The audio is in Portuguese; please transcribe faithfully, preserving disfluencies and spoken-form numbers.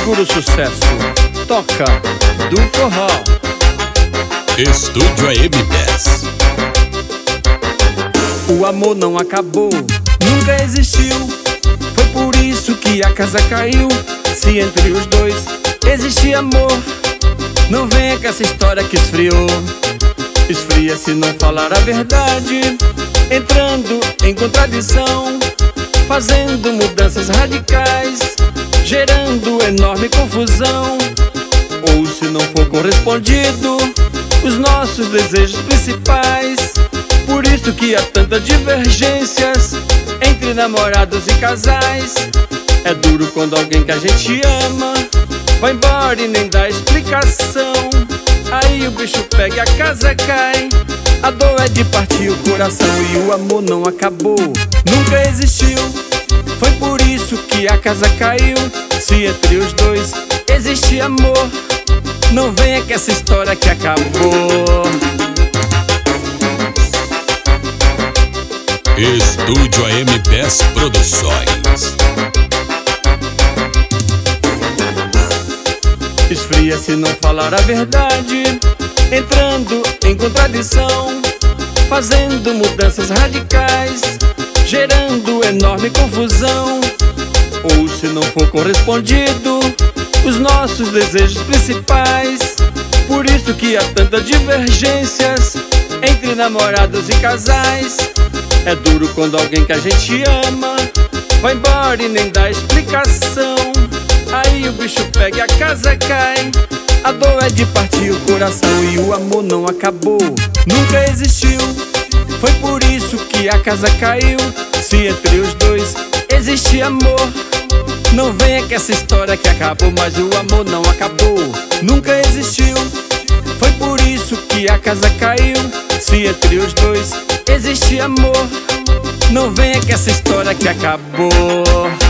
puro sucesso. Toca do forró. Estúdio A M dez. O amor não acabou, nunca existiu. Foi por isso que a casa caiu. Se entre os dois existia amor, não venha com essa história que esfriou. Esfria se não falar a verdade, entrando em contradição, fazendo mudanças radicais, gerando enorme confusão. Ou se não for correspondido os nossos desejos principais. Por isso que há tantas divergências entre namorados e casais. É duro quando alguém que a gente ama vai embora e nem dá explicação. Aí o bicho pega e a casa cai. A dor é de partir o coração. E o amor não acabou, nunca existiu. Foi por isso que a casa caiu. Se entre os dois existe amor, não venha com essa história que acabou. Estúdio A M dez Produções. Esfria se não falar a verdade, entrando em contradição, fazendo mudanças radicais, gerando enorme confusão. Ou se não for correspondido os nossos desejos principais. Por isso que há tantas divergências entre namorados e casais. É duro quando alguém que a gente ama vai embora e nem dá explicação. Aí o bicho pega e a casa cai. A dor é de partir o coração. E o amor não acabou, nunca existiu. Foi por isso que a casa caiu. Se entre os dois existe amor, não venha com essa história que acabou. Mas o amor não acabou, nunca existiu. Foi por isso que a casa caiu. Se entre os dois existe amor, não venha com essa história que acabou.